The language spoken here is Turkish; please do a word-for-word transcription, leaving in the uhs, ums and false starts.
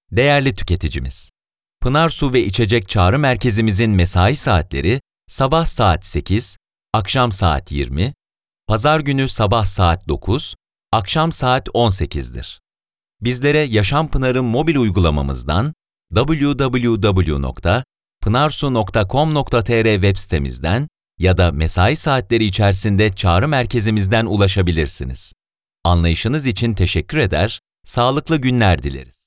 Değerli tüketicimiz, Pınar Su ve İçecek Çağrı Merkezimizin mesai saatleri sabah saat sekiz, akşam saat yirmi, pazar günü sabah saat dokuz, akşam saat on sekiz'dir. Bizlere Yaşam Pınar'ın mobil uygulamamızdan double-u double-u double-u nokta pınarsu nokta com nokta tr web sitemizden ya da mesai saatleri içerisinde çağrı merkezimizden ulaşabilirsiniz. Anlayışınız için teşekkür eder, sağlıklı günler dileriz.